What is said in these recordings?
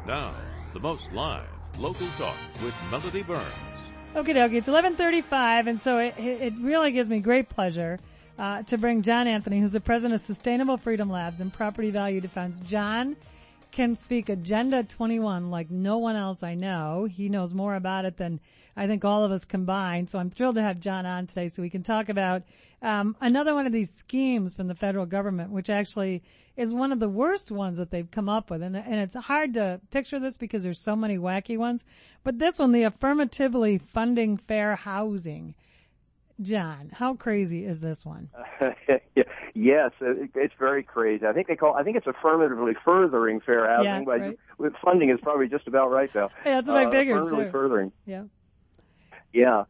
Now, the most live local talk with Melody Burns. Okie dokie, it's 11:35, and so it really gives me great pleasure to bring John Anthony, who's the president of Sustainable Freedom Labs and Property Value Defense. John can speak Agenda 21 like no one else I know. He knows more about it than I think all of us combined. So I'm thrilled to have John on today so we can talk about another one of these schemes from the federal government, which actually is one of the worst ones that they've come up with. And it's hard to picture this because there's so many wacky ones. But this one, the affirmatively funding fair housing. John, how crazy is this one? Yes, it's very crazy. I think it's affirmatively furthering fair housing, but right. With funding is probably just about right, though. Yeah, that's what I figured. Affirmatively furthering. Yeah. Yeah.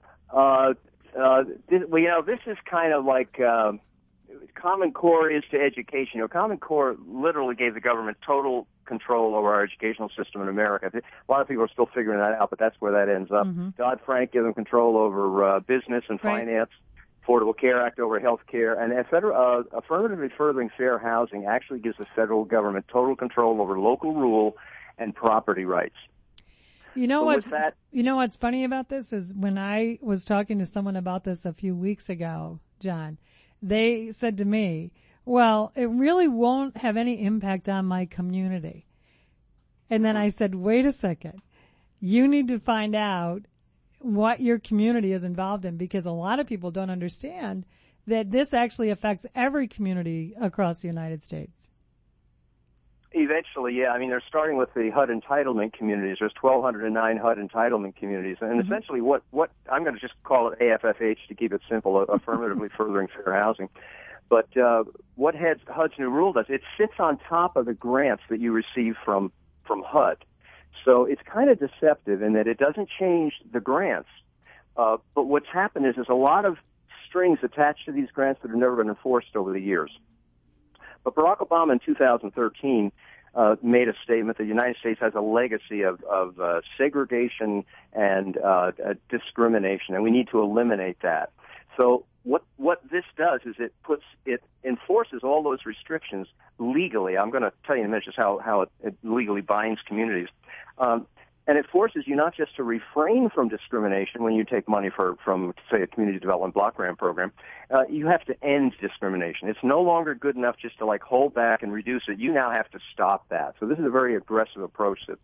This is kind of like Common Core is to education. Common Core literally gave the government total control over our educational system in America. A lot of people are still figuring that out, but that's where that ends up. Mm-hmm. Dodd-Frank gave them control over business and finance, Affordable Care Act over health care, and affirmatively furthering fair housing actually gives the federal government total control over local rule and property rights. You know what's funny about this is when I was talking to someone about this a few weeks ago, John, they said to me, well, it really won't have any impact on my community. And then I said, wait a second. You need to find out what your community is involved in, because a lot of people don't understand that this actually affects every community across the United States. Eventually, yeah. I mean, they're starting with the HUD entitlement communities. There's 1,209 HUD entitlement communities. And essentially what I'm going to just call it AFFH to keep it simple, affirmatively furthering fair housing. But what HUD's new rule does, it sits on top of the grants that you receive from HUD. So it's kind of deceptive in that it doesn't change the grants. But what's happened is there's a lot of strings attached to these grants that have never been enforced over the years. But Barack Obama in 2013 made a statement that the United States has a legacy of segregation and discrimination, and we need to eliminate that. So what this does is it enforces all those restrictions legally. I'm going to tell you in a minute just how it legally binds communities. And it forces you not just to refrain from discrimination when you take money from, say, a community development block grant program. You have to end discrimination. It's no longer good enough just to hold back and reduce it. You now have to stop that. So this is a very aggressive approach that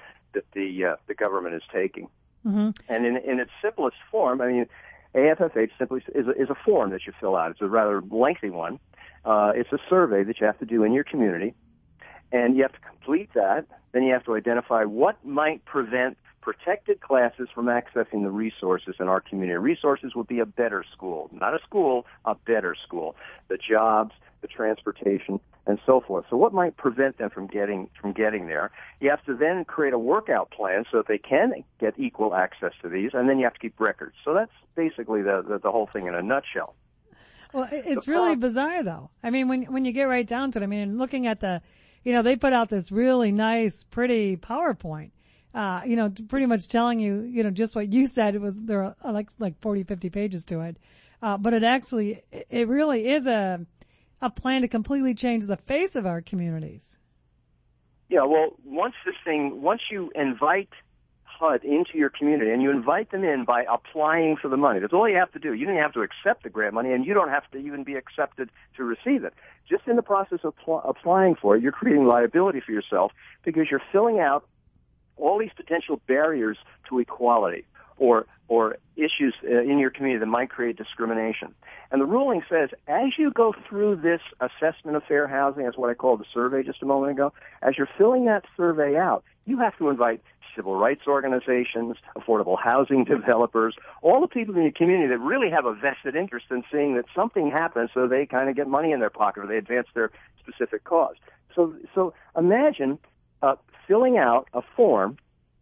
the government is taking. Mm-hmm. And in its simplest form, I mean, AFFH simply is a form that you fill out. It's a rather lengthy one. It's a survey that you have to do in your community. And you have to complete that. Then you have to identify what might prevent protected classes from accessing the resources in our community. Resources would be a better school, not a school, a better school. The jobs, the transportation, and so forth. So what might prevent them from getting there? You have to then create a workout plan so that they can get equal access to these, and then you have to keep records. So that's basically the whole thing in a nutshell. Well, it's really bizarre, though. I mean, when you get right down to it, I mean, looking at they put out this really nice, pretty PowerPoint, pretty much telling you, just what you said. There are like 40, 50 pages to it. But it really is a plan to completely change the face of our communities. Yeah, well, once you invite HUD into your community, and you invite them in by applying for the money. That's all you have to do. You don't have to accept the grant money, and you don't have to even be accepted to receive it. Just in the process of applying for it, you're creating liability for yourself because you're filling out all these potential barriers to equality or issues in your community that might create discrimination. And the ruling says, as you go through this assessment of fair housing, that's what I called the survey just a moment ago, as you're filling that survey out, you have to invite civil rights organizations, affordable housing developers, all the people in your community that really have a vested interest in seeing that something happens so they kind of get money in their pocket or they advance their specific cause. So imagine filling out a form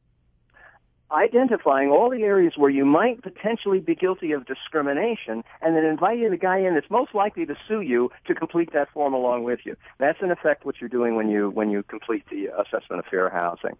identifying all the areas where you might potentially be guilty of discrimination, and then inviting the guy in that's most likely to sue you to complete that form along with you. That's in effect what you're doing when you complete the assessment of fair housing.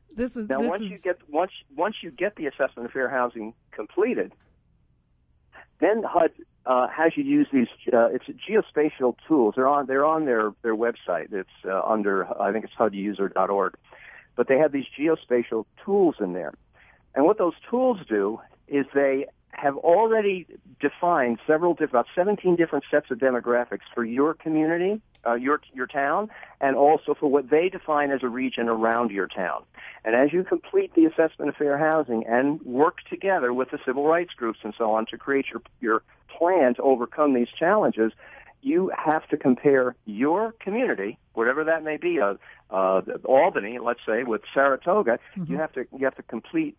Once you get the assessment of fair housing completed, Then HUD has you use these. It's geospatial tools. They're on their website. It's under, I think it's HUDuser.org. But they have these geospatial tools in there, and what those tools do is they have already defined about 17 different sets of demographics for your community, your town, and also for what they define as a region around your town. And as you complete the assessment of fair housing and work together with the civil rights groups and so on to create your plan to overcome these challenges, you have to compare your community, whatever that may be, Albany, let's say, with Saratoga. Mm-hmm. You have to complete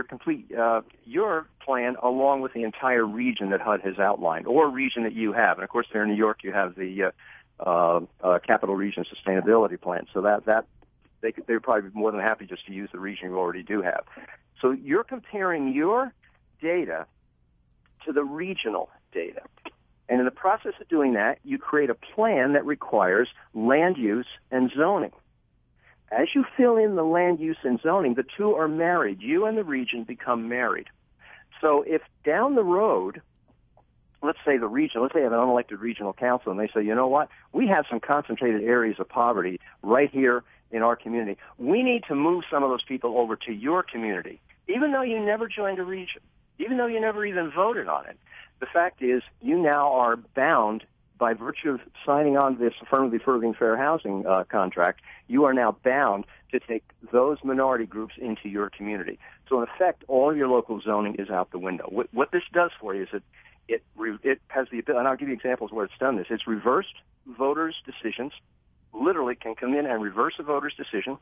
your plan along with the entire region that HUD has outlined, or region that you have. And of course, there in New York, you have the Capital Region Sustainability Plan. So that they'd probably be more than happy just to use the region you already do have. So you're comparing your data to the regional data. And in the process of doing that, you create a plan that requires land use and zoning. As you fill in the land use and zoning, the two are married. You and the region become married. So if down the road, let's say you have an unelected regional council, and they say, you know what, we have some concentrated areas of poverty right here in our community. We need to move some of those people over to your community, even though you never joined a region, even though you never even voted on it. The fact is, you now are bound by virtue of signing on this affirmatively furthering fair housing contract. You are now bound to take those minority groups into your community. So in effect, all of your local zoning is out the window. What this does for you is it has the ability, and I'll give you examples where it's done this. It's reversed voters' decisions. Literally can come in and reverse a voter's decision.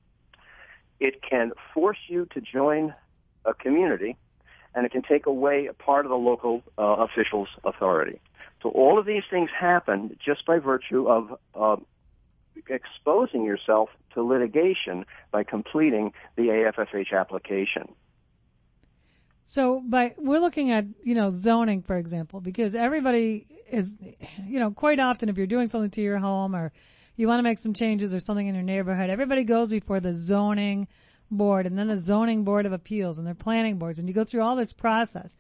It can force you to join a community, and it can take away a part of the local official's authority. So all of these things happen just by virtue of exposing yourself to litigation by completing the AFFH application. So we're looking at, zoning, for example, because everybody is, quite often if you're doing something to your home or you want to make some changes or something in your neighborhood, everybody goes before the zoning board and then the zoning board of appeals and their planning boards, and you go through all this process.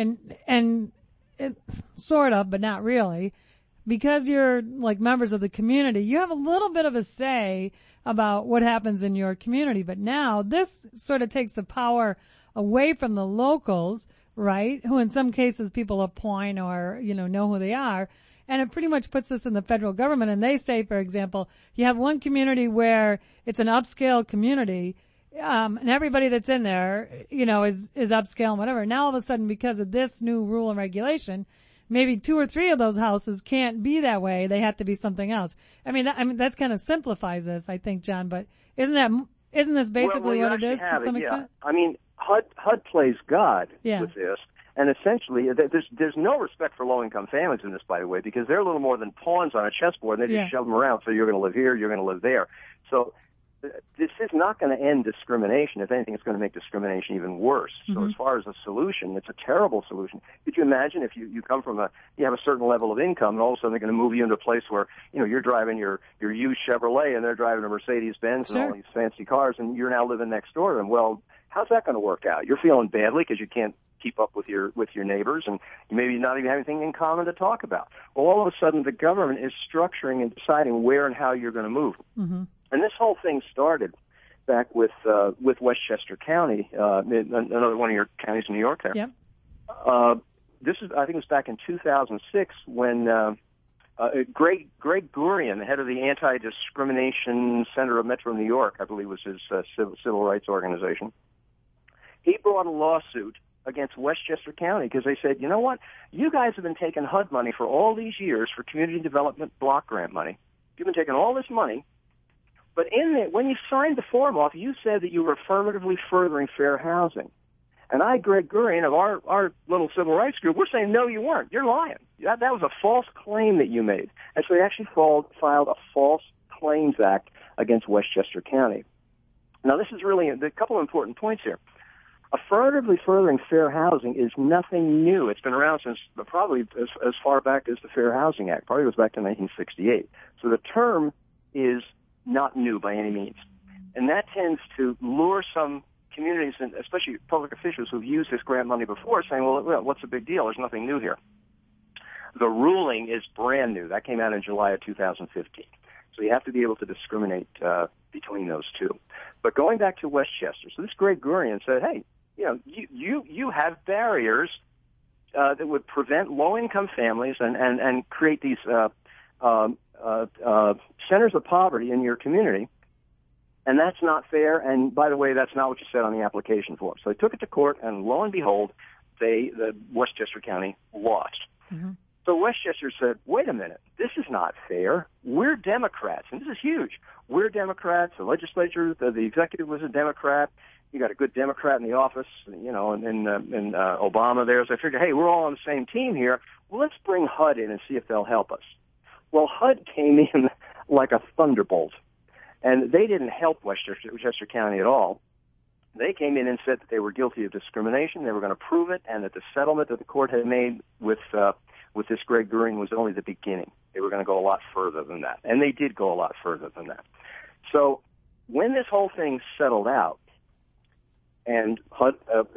And it, sort of, but not really, because you're like members of the community, you have a little bit of a say about what happens in your community. But now this sort of takes the power away from the locals, right? Who in some cases people appoint or, know who they are. And it pretty much puts this in the federal government. And they say, for example, you have one community where it's an upscale community, and everybody that's in there, is upscale and whatever. Now all of a sudden, because of this new rule and regulation, maybe 2 or 3 of those houses can't be that way. They have to be something else. I mean, that's kind of simplifies this, I think, John, but isn't this basically what it is to some extent? I mean, HUD plays God with this. And essentially, there's no respect for low-income families in this, by the way, because they're a little more than pawns on a chessboard, and they just shove them around. So you're going to live here, you're going to live there. So this is not going to end discrimination. If anything, it's going to make discrimination even worse. Mm-hmm. So as far as a solution, it's a terrible solution. Could you imagine if you come from you have a certain level of income, and all of a sudden they're going to move you into a place where, you're driving your used Chevrolet and they're driving a Mercedes-Benz and all these fancy cars, and you're now living next door to them. Well, how's that going to work out? You're feeling badly because you can't keep up with your neighbors, and you maybe not even have anything in common to talk about. Well, all of a sudden, the government is structuring and deciding where and how you're going to move. Mm-hmm. And this whole thing started back with Westchester County, another one of your counties in New York there. Yep. I think it was back in 2006 when Greg Gurian, the head of the Anti-Discrimination Center of Metro New York, I believe was his civil rights organization, he brought a lawsuit against Westchester County because they said, you know what, you guys have been taking HUD money for all these years for community development block grant money. You've been taking all this money, but when you signed the form off, you said that you were affirmatively furthering fair housing. And Greg Gurian of our little civil rights group, we're saying, no, you weren't. You're lying. That was a false claim that you made. And so they actually filed a False Claims Act against Westchester County. Now, this is really a couple of important points here. Affirmatively furthering fair housing is nothing new. It's been around since probably as far back as the Fair Housing Act. Probably goes back to 1968. So the term is not new by any means. And that tends to lure some communities, and especially public officials who've used this grant money before, saying, well, what's the big deal? There's nothing new here. The ruling is brand new. That came out in July of 2015. So you have to be able to discriminate between those two. But going back to Westchester, so this Greg Gurian said, hey, you have barriers that would prevent low-income families and create these centers of poverty in your community, and that's not fair. And by the way, that's not what you said on the application form. So they took it to court, and lo and behold, the Westchester County lost. Mm-hmm. So Westchester said, wait a minute, this is not fair. We're Democrats, and this is huge. We're Democrats. The legislature, the executive was a Democrat. You got a good Democrat in the office, and Obama there. So I figured, hey, we're all on the same team here. Well, let's bring HUD in and see if they'll help us. Well, HUD came in like a thunderbolt, and they didn't help Westchester County at all. They came in and said that they were guilty of discrimination. They were going to prove it, and that the settlement that the court had made with this Greg Gurian was only the beginning. They were going to go a lot further than that, and they did go a lot further than that. So when this whole thing settled out, and HUD,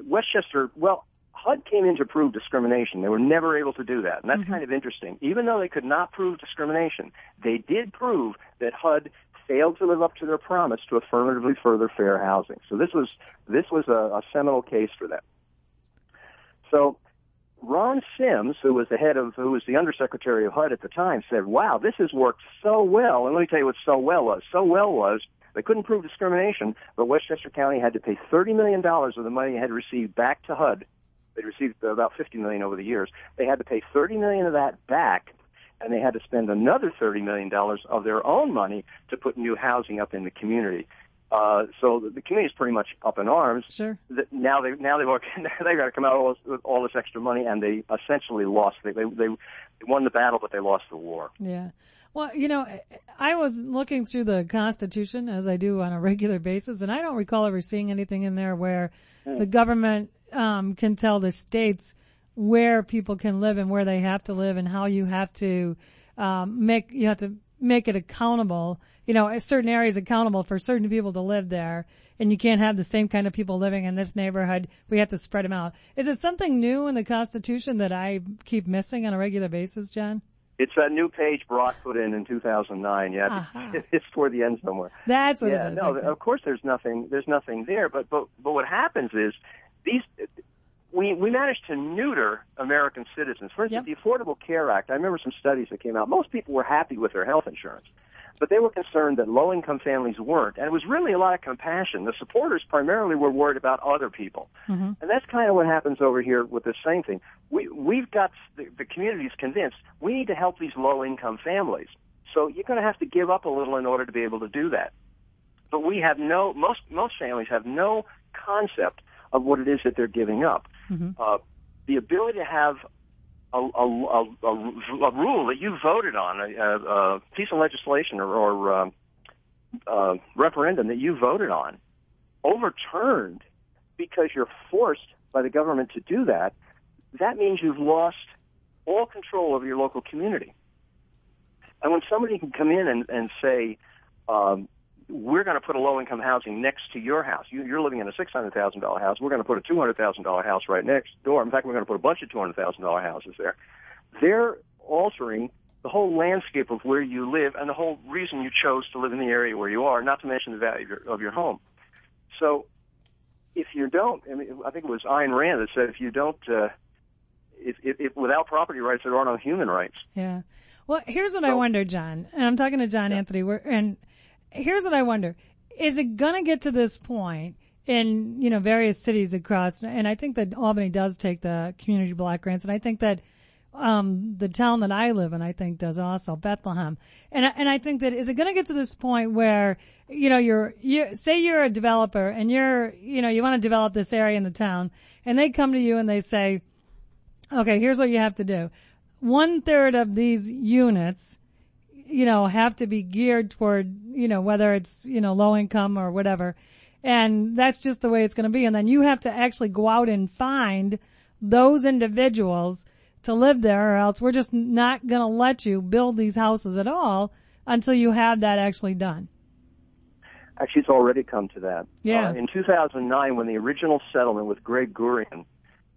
HUD came in to prove discrimination. They were never able to do that, and that's kind of interesting. Even though they could not prove discrimination, they did prove that HUD failed to live up to their promise to affirmatively further fair housing. So this was a seminal case for them. So Ron Sims, who was the undersecretary of HUD at the time, said, wow, this has worked so well. And let me tell you what so well was. So well was they couldn't prove discrimination, but Westchester County had to pay $30 million of the money they had received back to HUD. They'd received about $50 million over the years. They had to pay $30 million of that back, and they had to spend another $30 million of their own money to put new housing up in the community. So the community is pretty much up in arms. Sure. Now they've got to come out with all this extra money, and they essentially lost. They won the battle, but they lost the war. Yeah. Well, I was looking through the Constitution, as I do on a regular basis, and I don't recall ever seeing anything in there where the government can tell the states where people can live and where they have to live, and how you have to make it accountable. Certain areas accountable for certain people to live there, and you can't have the same kind of people living in this neighborhood. We have to spread them out. Is it something new in the Constitution that I keep missing on a regular basis, John? It's a new page Brock put in 2009. Yeah, it's toward the end somewhere. That's what it is. No, of course there's nothing there. But what happens is we managed to neuter American citizens. For instance, the Affordable Care Act. I remember some studies that came out. Most people were happy with their health insurance, but they were concerned that low-income families weren't. And it was really a lot of compassion. The supporters primarily were worried about other people. Mm-hmm. And that's kind of what happens over here with this same thing. We've got the community's convinced we need to help these low-income families. So you're going to have to give up a little in order to be able to do that. But we have most families have no concept of what it is that they're giving up. Mm-hmm. The ability to have a rule that you voted on, a piece of legislation or referendum that you voted on, overturned because you're forced by the government to do that, that means you've lost all control over your local community. And when somebody can come in and say, we're going to put a low-income housing next to your house. You're living in a $600,000 house. We're going to put a $200,000 house right next door. In fact, we're going to put a bunch of $200,000 houses there. They're altering the whole landscape of where you live and the whole reason you chose to live in the area where you are, not to mention the value of your home. So if you don't, I think it was Ayn Rand that said, if you don't, if without property rights, there are no human rights. Yeah. Well, here's what I wonder, John, and I'm talking to John Anthony, and here's what I wonder. Is it going to get to this point in, various cities across, and I think that Albany does take the community block grants, and I think that the town that I live in, I think, does also, Bethlehem. And I think that, is it going to get to this point where, say you're a developer and you want to develop this area in the town, and they come to you and they say, okay, here's what you have to do. 1/3 of these units, have to be geared toward, whether it's, low income or whatever. And that's just the way it's going to be. And then you have to actually go out and find those individuals to live there, or else we're just not going to let you build these houses at all until you have that actually done. Actually, it's already come to that. Yeah. In 2009, when the original settlement with Greg Gurian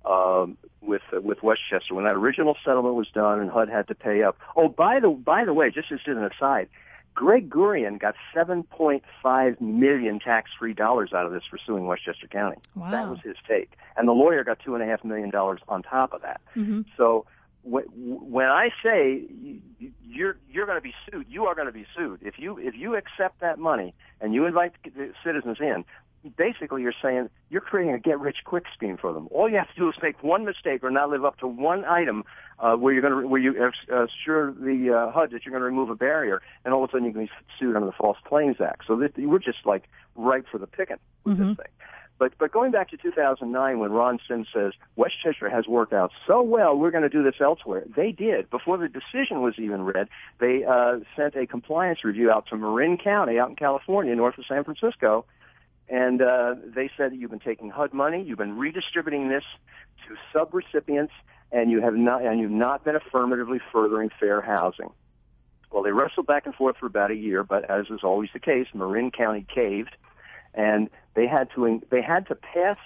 with Westchester, when that original settlement was done and HUD had to pay up. Oh, by the way, just as an aside, Greg Gurian got $7.5 million tax-free dollars out of this for suing Westchester County. Wow. That was his take. And the lawyer got $2.5 million on top of that. Mm-hmm. So when I say you're going to be sued, you are going to be sued. If you accept that money and you invite the citizens in, basically you're saying you're creating a get-rich-quick scheme for them. All you have to do is make one mistake or not live up to one item where you assure the HUD that you're going to remove a barrier, and all of a sudden you can be sued under the False Claims Act. So we're just like ripe for the picking with this thing. But going back to 2009, when Ron Sims says Westchester has worked out so well, we're going to do this elsewhere. They did. Before the decision was even read, they sent a compliance review out to Marin County, out in California, north of San Francisco, and they said that you've been taking HUD money, you've been redistributing this to sub-recipients, and you've not been affirmatively furthering fair housing. Well, they wrestled back and forth for about a year, but as is always the case, Marin County caved. And they had to pass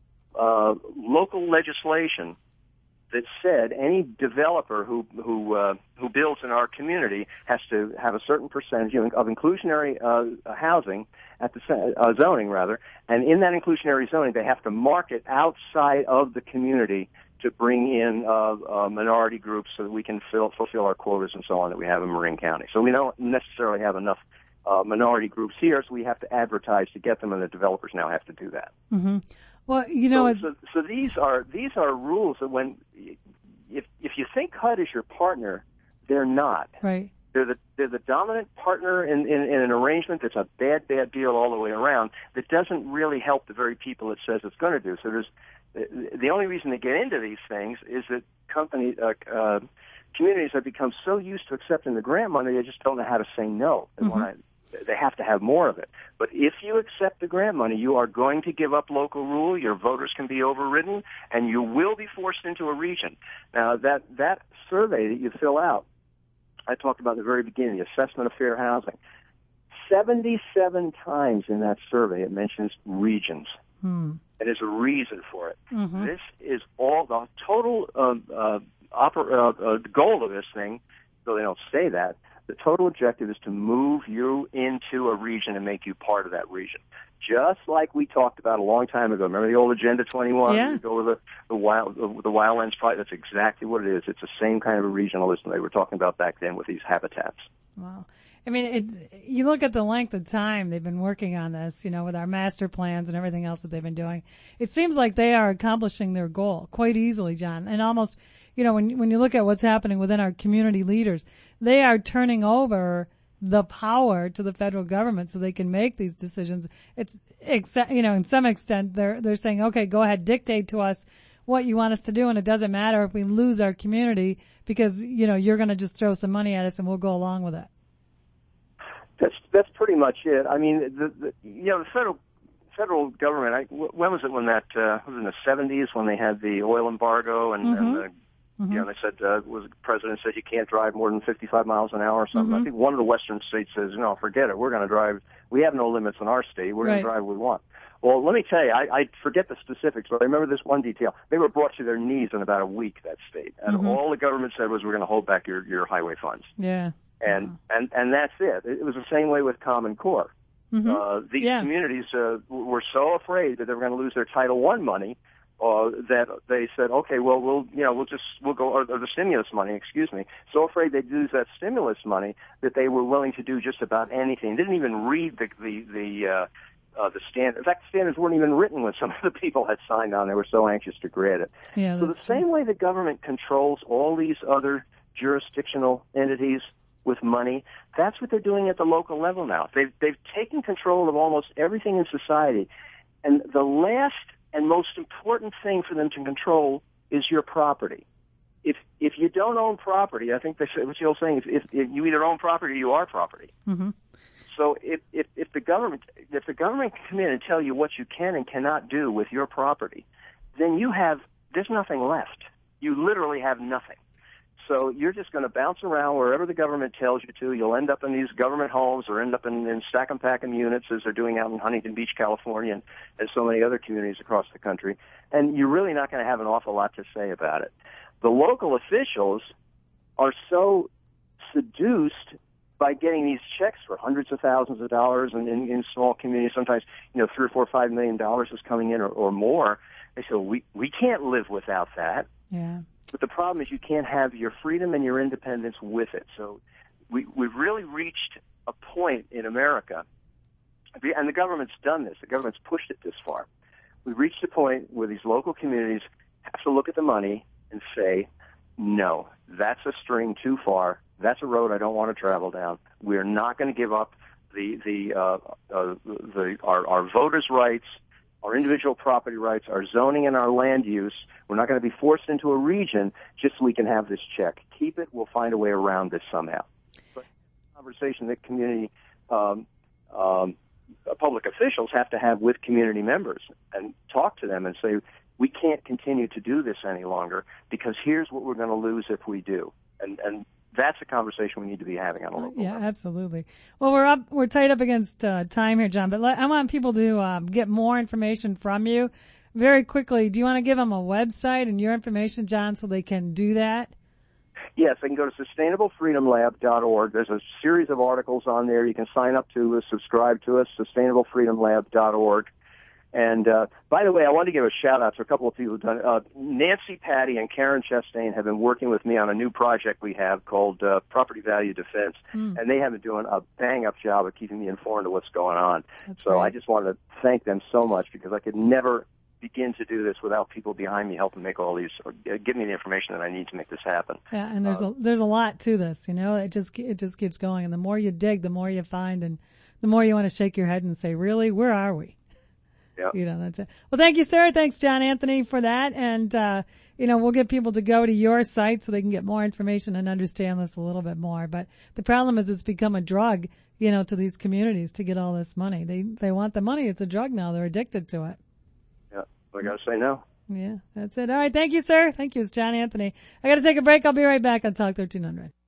local legislation that said any developer who builds in our community has to have a certain percentage of inclusionary housing at the zoning rather, and in that inclusionary zoning they have to market outside of the community to bring in minority groups so that we can fulfill our quotas and so on that we have in Marin County. So we don't necessarily have enough minority groups here, so we have to advertise to get them, and the developers now have to do that. Mm-hmm. Well, you know, so these are rules that when if you think HUD is your partner, they're not. Right. They're the dominant partner in an arrangement that's a bad deal all the way around that doesn't really help the very people it says it's going to do. So the only reason they get into these things is that communities have become so used to accepting the grant money they just don't know how to say no. They have to have more of it. But if you accept the grant money, you are going to give up local rule, your voters can be overridden, and you will be forced into a region. Now, that survey that you fill out, I talked about at the very beginning, the assessment of fair housing. 77 times in that survey it mentions regions. And there's a reason for it. Mm-hmm. This is all the total goal of this thing, though they don't say that. The total objective is to move you into a region and make you part of that region. Just like we talked about a long time ago. Remember the old Agenda 21? Yeah. You go with the Wildlands Project. That's exactly what it is. It's the same kind of a regionalism they were talking about back then with these habitats. Wow. I mean, you look at the length of time they've been working on this, with our master plans and everything else that they've been doing. It seems like they are accomplishing their goal quite easily, John. And almost, when you look at what's happening within our community leaders, they are turning over the power to the federal government so they can make these decisions. It's, in some extent, they're saying, okay, go ahead, dictate to us what you want us to do, and it doesn't matter if we lose our community because, you're going to just throw some money at us and we'll go along with it. That's pretty much it. I mean, the federal government. When was it? When that was in the 70s when they had the oil embargo and they said the president said you can't drive more than 55 miles an hour or something. I think one of the western states says, no, forget it. We're going to drive. We have no limits in our state. We're going to drive what we want. Well, let me tell you, I forget the specifics, but I remember this one detail. They were brought to their knees in about a week, that state, and all the government said was we're going to hold back your highway funds. Yeah. And that's it. It was the same way with Common Core. These communities were so afraid that they were going to lose their Title I money that they said, okay, well, we'll go, or the stimulus money, so afraid they'd lose that stimulus money that they were willing to do just about anything. They didn't even read the standard. In fact, the standards weren't even written when some of the people had signed on. They were so anxious to grant it. Yeah, so the same way the government controls all these other jurisdictional entities with money, that's what they're doing at the local level now. They've taken control of almost everything in society, and the last and most important thing for them to control is your property. If you don't own property, I think they say what you're saying is if you either own property or you are property. Mm-hmm. So if the government can come in and tell you what you can and cannot do with your property, then there's nothing left. You literally have nothing. So you're just going to bounce around wherever the government tells you to. You'll end up in these government homes or end up in stack 'em pack 'em units as they're doing out in Huntington Beach, California, and so many other communities across the country. And you're really not going to have an awful lot to say about it. The local officials are so seduced by getting these checks for hundreds of thousands of dollars in small communities. Sometimes, $3 or $4 or $5 million is coming in or more. They say, we can't live without that. Yeah. But the problem is you can't have your freedom and your independence with it. So we've really reached a point in America, and the government's done this. The government's pushed it this far. We've reached a point where these local communities have to look at the money and say, no, that's a string too far. That's a road I don't want to travel down. We're not going to give up our voters' rights, our individual property rights, our zoning, and our land use. We're not going to be forced into a region just so we can have this check. Keep it. We'll find a way around this somehow. But conversation that community public officials have to have with community members and talk to them and say, we can't continue to do this any longer because here's what we're going to lose if we do. And that's a conversation we need to be having on a local level. Absolutely. Well, we're tight up against time here, John, but I want people to get more information from you very quickly. Do you want to give them a website and your information, John, so they can do that? Yes, they can go to sustainablefreedomlab.org. There's a series of articles on there. You can sign up to subscribe to us, sustainablefreedomlab.org. And by the way, I want to give a shout-out to a couple of people who've done it. Nancy Patty and Karen Chastain have been working with me on a new project we have called Property Value Defense, and they have been doing a bang-up job of keeping me informed of what's going on. That's so great. I just want to thank them so much because I could never begin to do this without people behind me helping make all these, or give me the information that I need to make this happen. Yeah, and there's a lot to this, It just keeps going, and the more you dig, the more you find, and the more you want to shake your head and say, really, where are we? Yeah. That's it. Well, thank you, sir. Thanks, John Anthony, for that. And, we'll get people to go to your site so they can get more information and understand this a little bit more. But the problem is it's become a drug, to these communities to get all this money. They want the money. It's a drug now. They're addicted to it. Yeah. I got to say no. Yeah, that's it. All right. Thank you, sir. Thank you. It's John Anthony. I got to take a break. I'll be right back on Talk 1300.